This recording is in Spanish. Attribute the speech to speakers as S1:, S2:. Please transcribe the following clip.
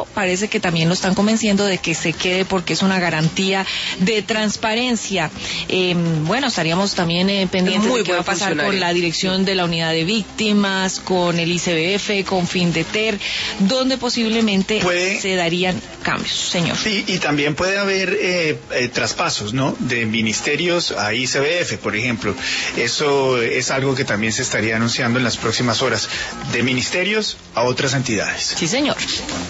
S1: parece que también lo están convenciendo de que se quede porque es una garantía de transparencia. Bueno, estaríamos también pendientes de qué va a pasar con la dirección de la unidad de víctimas, con el ICBF, con Findeter, donde posiblemente se darían cambios, señor.
S2: Sí, y también puede haber traspasos, ¿no? De ministerios a ICBF, por ejemplo. Eso es algo que también se estaría anunciando en las próximas horas, de ministerios a otras entidades.
S1: Sí, señor.